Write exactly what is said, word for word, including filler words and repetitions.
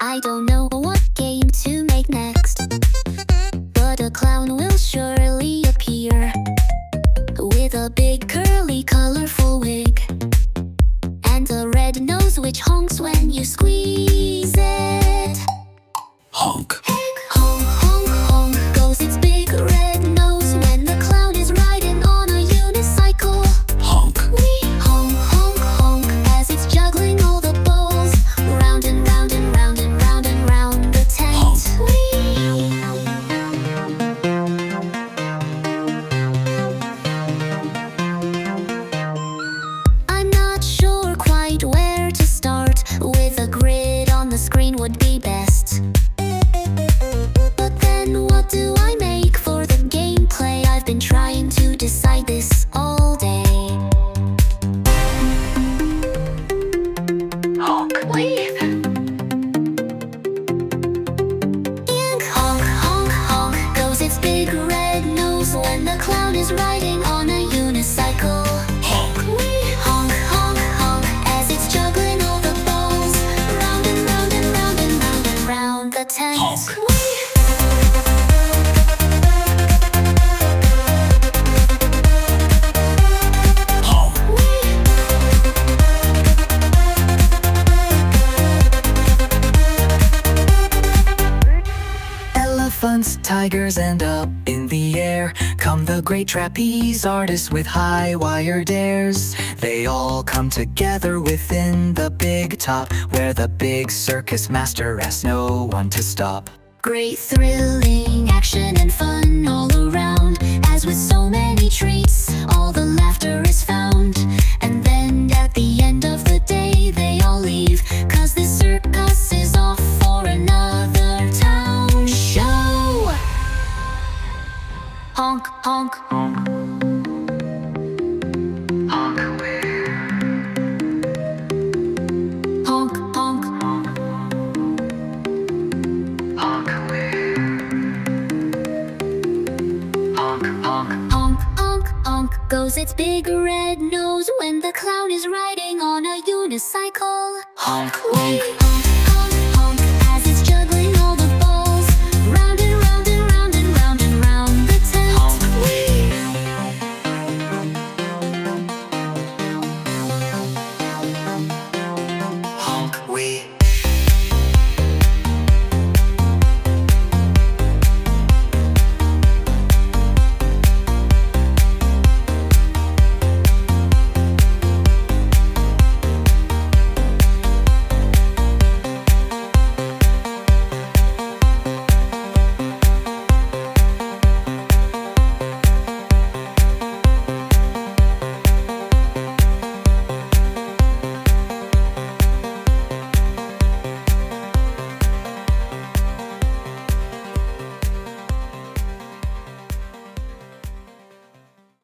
I don't know what game to make next, but a clown will surely appear with a big curly colorful wig and a red nose which honks when you squeeze it. Honk. Honk, honk, honk goes its big red nose when the clown is riding on a unicycle. Honk. Wee honk, honk, honk as it's juggling all the balls round and round and round and round and round the tent. Honk. I'm not sure quite where to start. With a grid on the screen would be best. But then what do I make for the gameplay? I've been trying to decide this all day. Honk. Wee. Ink honk, honk, honk goes its big red nose when the clown is riding on a unicycle. Honk. Wee honk, honk, honk as it's juggling all the balls round and round and round and round and round the tent. Honk. Wee. Honk. Elephants, tigers, and up in the air come the great trapeze artists with high wire dares. They all come together within the big top, where the big circus master asks no one to stop. Great thrilling action and fun all around, as with so many treats, all the laughter is found. And then at the end of the day they all leave, 'cause the circus is off for another town show. Honk, honk, honk. Honk where? Honk, honk, honk. Honk where? Honk, honk, honk, honk, honk goes its big red nose when the clown is riding on a unicycle. Honk. Wee